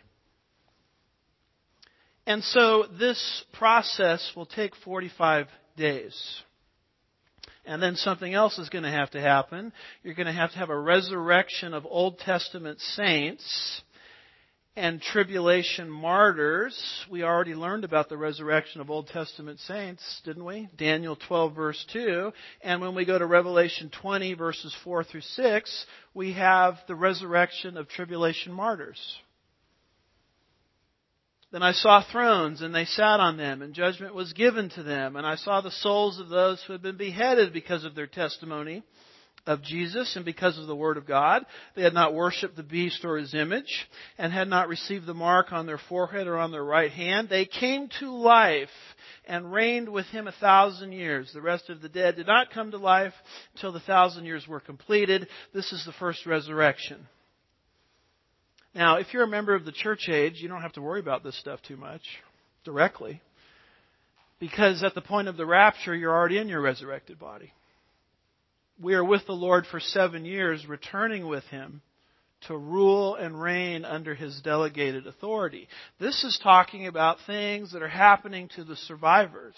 B: And so this process will take 45 days. And then something else is going to happen. You're going to have a resurrection of Old Testament saints and tribulation martyrs. We already learned about the resurrection of Old Testament saints, didn't we? Daniel 12 verse 2. And when we go to Revelation 20 verses 4 through 6, we have the resurrection of tribulation martyrs. Then I saw thrones, and they sat on them, and judgment was given to them. And I saw the souls of those who had been beheaded because of their testimony of Jesus and because of the Word of God. They had not worshipped the beast or his image, and had not received the mark on their forehead or on their right hand. They came to life and reigned with him 1,000 years. The rest of the dead did not come to life until the 1,000 years were completed. This is the first resurrection. Now, if you're a member of the church age, you don't have to worry about this stuff too much directly. Because at the point of the rapture, you're already in your resurrected body. We are with the Lord for 7 years, returning with Him to rule and reign under His delegated authority. This is talking about things that are happening to the survivors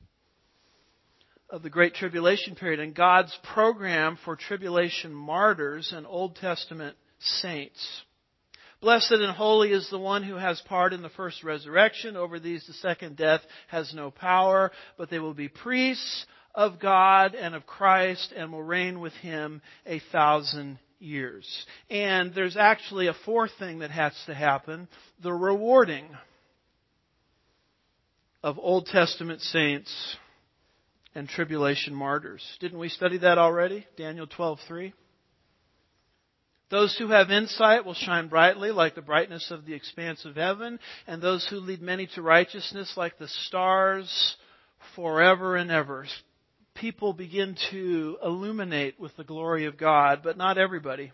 B: of the Great Tribulation period and God's program for tribulation martyrs and Old Testament saints. Blessed and holy is the one who has part in the first resurrection. Over these the second death has no power, but they will be priests of God and of Christ and will reign with Him 1,000 years. And there's actually a fourth thing that has to happen, the rewarding of Old Testament saints and tribulation martyrs. Didn't we study that already? Daniel 12:3. Those who have insight will shine brightly like the brightness of the expanse of heaven, and those who lead many to righteousness like the stars forever and ever. People begin to illuminate with the glory of God, but not everybody.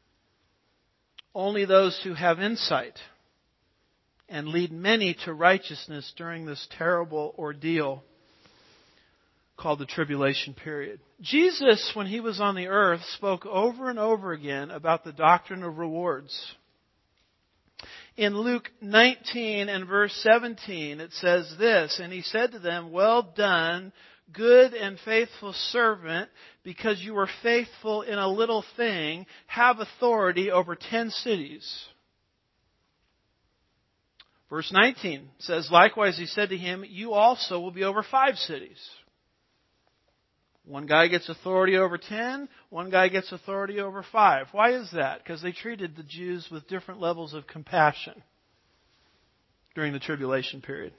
B: Only those who have insight and lead many to righteousness during this terrible ordeal called the tribulation period. Jesus, when He was on the earth, spoke over and over again about the doctrine of rewards. In Luke 19 and verse 17, it says this, and He said to them, "Well done, good and faithful servant, because you were faithful in a little thing, have authority over 10 cities." Verse 19 says, "Likewise He said to him, you also will be over 5 cities." One guy gets authority over 10, one guy gets authority over 5. Why is that? Because they treated the Jews with different levels of compassion during the tribulation period.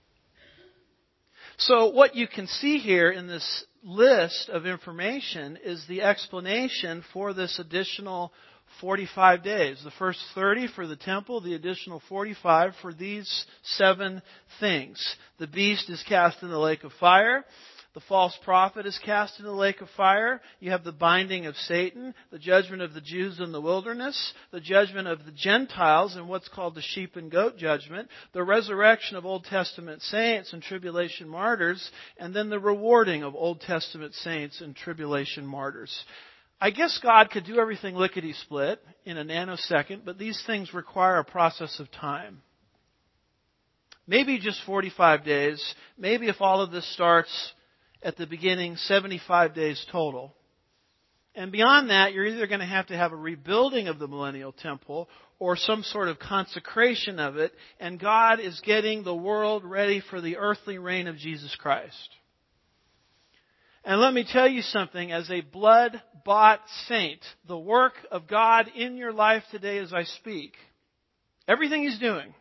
B: So what you can see here in this list of information is the explanation for this additional 45 days. The first 30 for the temple, the additional 45 for these 7 things. The beast is cast in the lake of fire. The false prophet is cast in the lake of fire. You have the binding of Satan, the judgment of the Jews in the wilderness, the judgment of the Gentiles in what's called the sheep and goat judgment, the resurrection of Old Testament saints and tribulation martyrs, and then the rewarding of Old Testament saints and tribulation martyrs. I guess God could do everything lickety-split in a nanosecond, but these things require a process of time. Maybe just 45 days. Maybe if all of this starts at the beginning, 75 days total. And beyond that, you're either going to have a rebuilding of the millennial temple or some sort of consecration of it, and God is getting the world ready for the earthly reign of Jesus Christ. And let me tell you something, as a blood-bought saint, the work of God in your life today as I speak, everything He's doing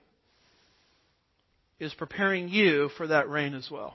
B: is preparing you for that reign as well.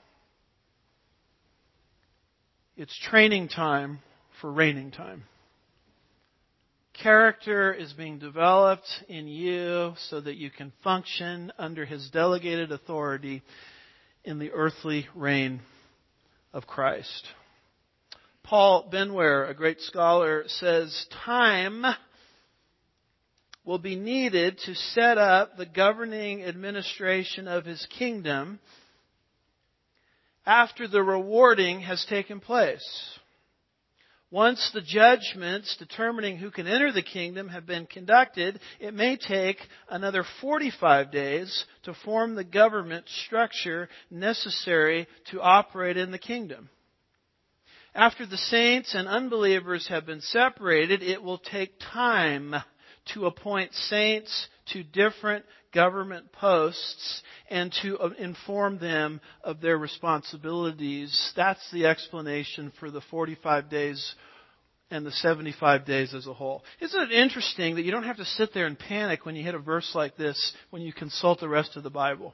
B: It's training time for reigning time. Character is being developed in you so that you can function under His delegated authority in the earthly reign of Christ. Paul Benware, a great scholar, says, time will be needed to set up the governing administration of His kingdom after the rewarding has taken place. Once the judgments determining who can enter the kingdom have been conducted, it may take another 45 days to form the government structure necessary to operate in the kingdom. After the saints and unbelievers have been separated, it will take time to appoint saints to different government posts and to inform them of their responsibilities. That's the explanation for the 45 days and the 75 days as a whole. Isn't it interesting that you don't have to sit there and panic when you hit a verse like this when you consult the rest of the Bible?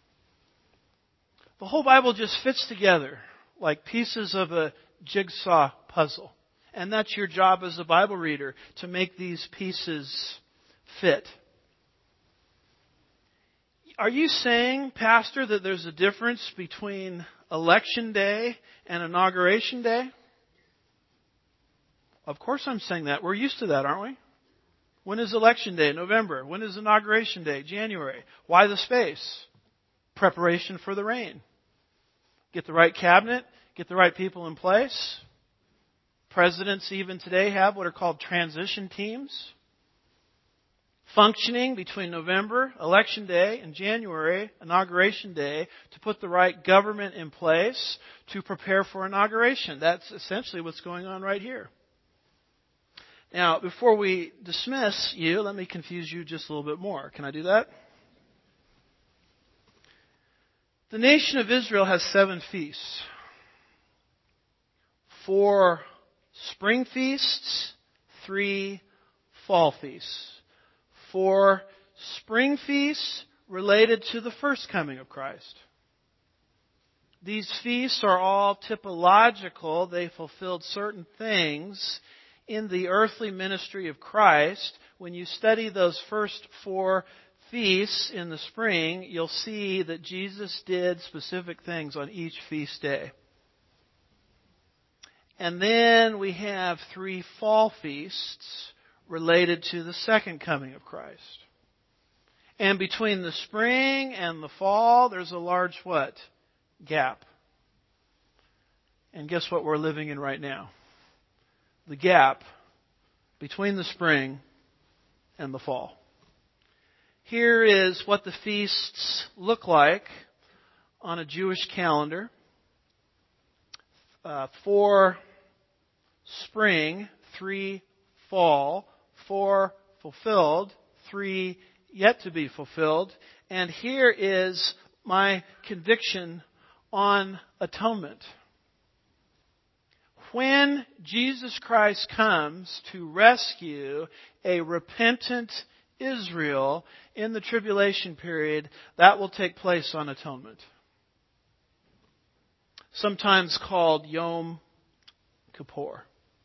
B: The whole Bible just fits together like pieces of a jigsaw puzzle. And that's your job as a Bible reader, to make these pieces fit. Are you saying, Pastor, that there's a difference between Election Day and Inauguration Day? Of course I'm saying that. We're used to that, aren't we? When is Election Day? November. When is Inauguration Day? January. Why the space? Preparation for the reign. Get the right cabinet, get the right people in place. Presidents even today have what are called transition teams, functioning between November, Election Day, and January, Inauguration Day, to put the right government in place to prepare for inauguration. That's essentially what's going on right here. Now, before we dismiss you, let me confuse you just a little bit more. Can I do that? The nation of Israel has 7 feasts. 4 spring feasts, 3 fall feasts. 4 spring feasts related to the first coming of Christ. These feasts are all typological. They fulfilled certain things in the earthly ministry of Christ. When you study those first 4 feasts in the spring, you'll see that Jesus did specific things on each feast day. And then we have 3 fall feasts related to the second coming of Christ. And between the spring and the fall, there's a large what? Gap. And guess what we're living in right now? The gap between the spring and the fall. Here is what the feasts look like on a Jewish calendar. 4 spring, 3 fall, 4 fulfilled, 3 yet to be fulfilled. And here is my conviction on atonement. When Jesus Christ comes to rescue a repentant Israel in the tribulation period, that will take place on atonement. Sometimes called Yom Kippur.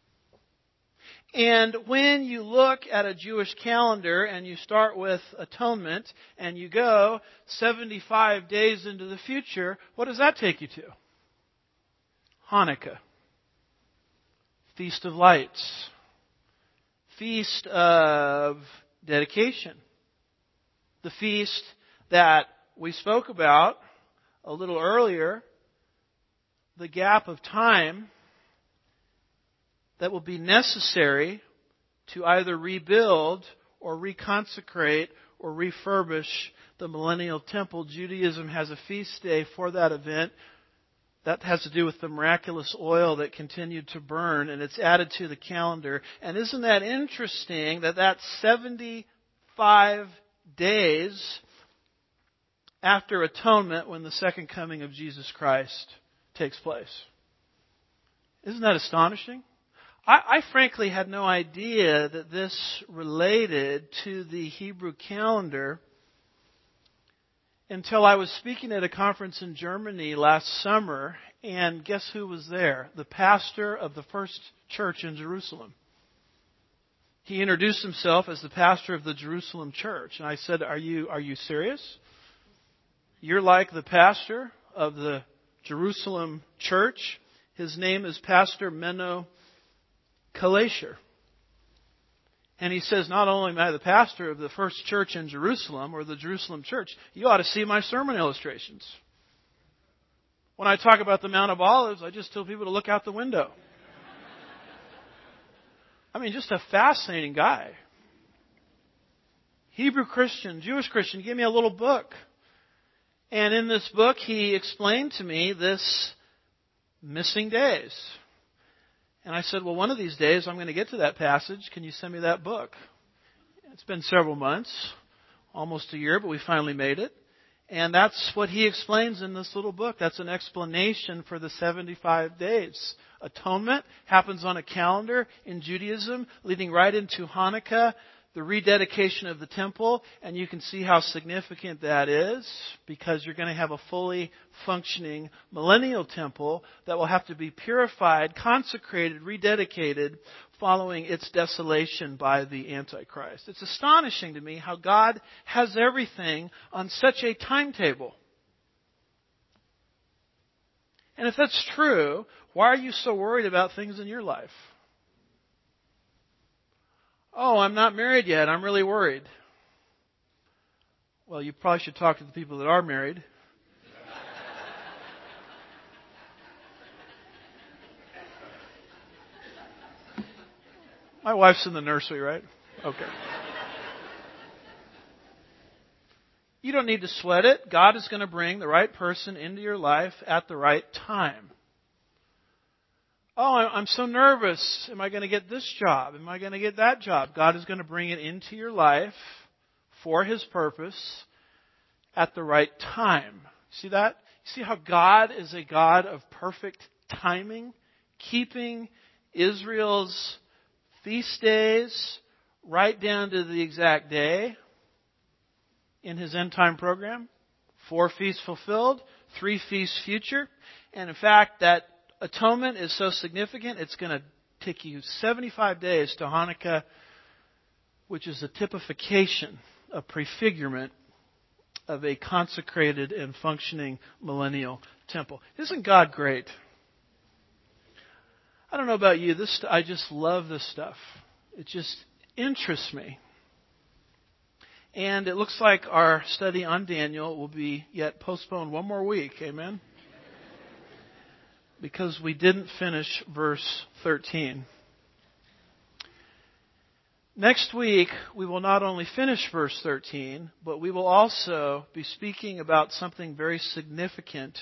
B: And when you look at a Jewish calendar and you start with atonement and you go 75 days into the future, what does that take you to? Hanukkah. Feast of Lights. Feast of Dedication. The feast that we spoke about a little earlier, the gap of time that will be necessary to either rebuild or reconsecrate or refurbish the millennial temple. Judaism has a feast day for that event. That has to do with the miraculous oil that continued to burn, and it's added to the calendar. And isn't that interesting that that's 75 days after atonement when the second coming of Jesus Christ takes place? Isn't that astonishing? I frankly had no idea that this related to the Hebrew calendar until I was speaking at a conference in Germany last summer, and guess who was there? The pastor of the first church in Jerusalem. He introduced himself as the pastor of the Jerusalem church. And I said, Are you serious? You're like the pastor of the Jerusalem church? His name is Pastor Menno Kalischer. And he says, not only am I the pastor of the first church in Jerusalem, or the Jerusalem church, you ought to see my sermon illustrations. When I talk about the Mount of Olives, I just tell people to look out the window. I mean, just a fascinating guy. Hebrew Christian, Jewish Christian, gave me a little book. And in this book, he explained to me this missing days. And I said, well, one of these days I'm going to get to that passage. Can you send me that book? It's been several months, almost a year, but we finally made it. And that's what he explains in this little book. That's an explanation for the 75 days. Atonement happens on a calendar in Judaism, leading right into Hanukkah, the rededication of the temple. And you can see how significant that is, because you're going to have a fully functioning millennial temple that will have to be purified, consecrated, rededicated, following its desolation by the Antichrist. It's astonishing to me how God has everything on such a timetable. And if that's true, why are you so worried about things in your life? Oh, I'm not married yet. I'm really worried. Well, you probably should talk to the people that are married. My wife's in the nursery, right? Okay. You don't need to sweat it. God is going to bring the right person into your life at the right time. Oh, I'm so nervous. Am I going to get this job? Am I going to get that job? God is going to bring it into your life for His purpose at the right time. See that? You see how God is a God of perfect timing, keeping Israel's feast days right down to the exact day in His end time program. 4 feasts fulfilled, 3 feasts future. And in fact, that atonement is so significant, it's going to take you 75 days to Hanukkah, which is a typification, a prefigurement of a consecrated and functioning millennial temple. Isn't God great? I don't know about you, I just love this stuff. It just interests me. And it looks like our study on Daniel will be yet postponed one more week. Amen? Because we didn't finish verse 13. Next week, we will not only finish verse 13, but we will also be speaking about something very significant.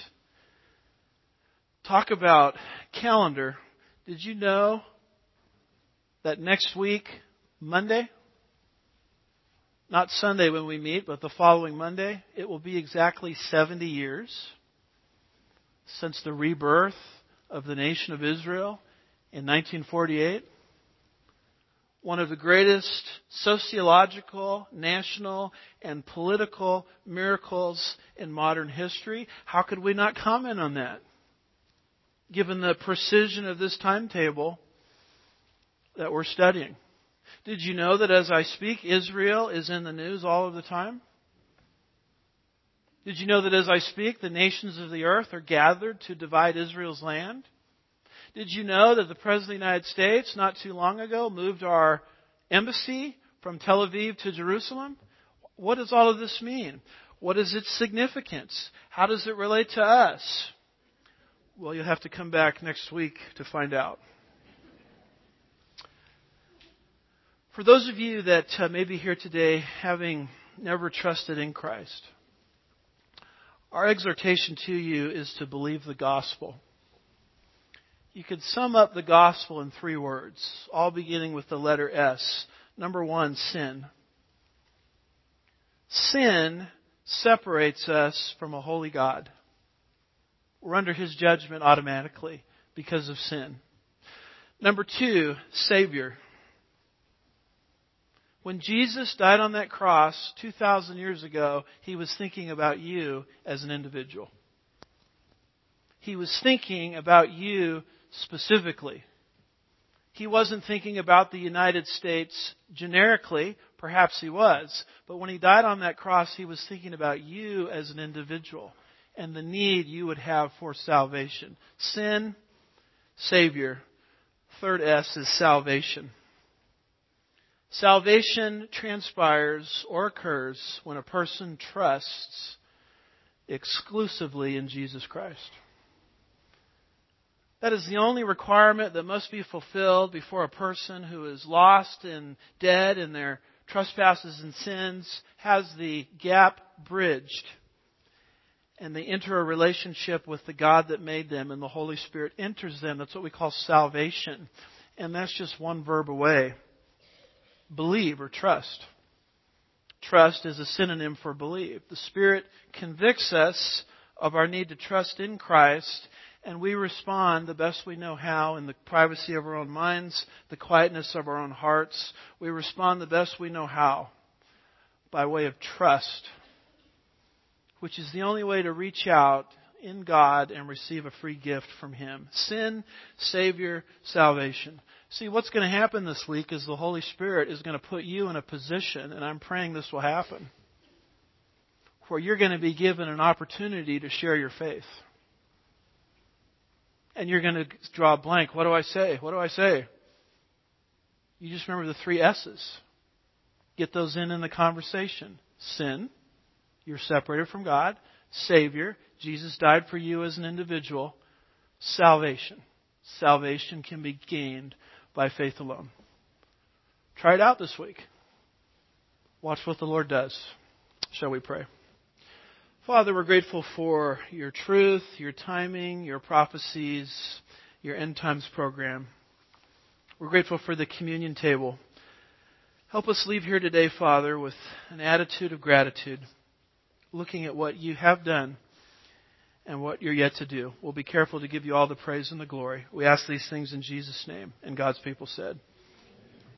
B: Talk about calendar. Did you know that next week, Monday, not Sunday when we meet, but the following Monday, it will be exactly 70 years since the rebirth of the nation of Israel in 1948? One of the greatest sociological, national, and political miracles in modern history. How could we not comment on that, given the precision of this timetable that we're studying? Did you know that as I speak, Israel is in the news all of the time? Did you know that as I speak, the nations of the earth are gathered to divide Israel's land? Did you know that the President of the United States, not too long ago, moved our embassy from Tel Aviv to Jerusalem? What does all of this mean? What is its significance? How does it relate to us? Well, you'll have to come back next week to find out. For those of you that may be here today having never trusted in Christ, our exhortation to you is to believe the gospel. You could sum up the gospel in 3 words, all beginning with the letter S. Number 1, sin. Sin separates us from a holy God. We're under His judgment automatically because of sin. Number 2, Savior. When Jesus died on that cross 2,000 years ago, He was thinking about you as an individual. He was thinking about you specifically. He wasn't thinking about the United States generically. Perhaps He was. But when He died on that cross, He was thinking about you as an individual and the need you would have for salvation. Sin, Savior. Third S is salvation. Salvation transpires or occurs when a person trusts exclusively in Jesus Christ. That is the only requirement that must be fulfilled before a person who is lost and dead in their trespasses and sins has the gap bridged. And they enter a relationship with the God that made them, and the Holy Spirit enters them. That's what we call salvation. And that's just one verb away. Believe or trust. Trust is a synonym for believe. The Spirit convicts us of our need to trust in Christ, and we respond the best we know how in the privacy of our own minds, the quietness of our own hearts. We respond the best we know how by way of trust, which is the only way to reach out in God and receive a free gift from Him. Sin, Savior, salvation. See, what's going to happen this week is the Holy Spirit is going to put you in a position, and I'm praying this will happen, where you're going to be given an opportunity to share your faith. And you're going to draw a blank. What do I say? What do I say? You just remember the 3 S's. Get those in the conversation. Sin. You're separated from God. Savior. Jesus died for you as an individual. Salvation. Salvation can be gained by faith alone. Try it out this week. Watch what the Lord does. Shall we pray? Father, we're grateful for your truth, your timing, your prophecies, your end times program. We're grateful for the communion table. Help us leave here today, Father, with an attitude of gratitude, looking at what you have done and what you're yet to do. We'll be careful to give you all the praise and the glory. We ask these things in Jesus' name. And God's people said,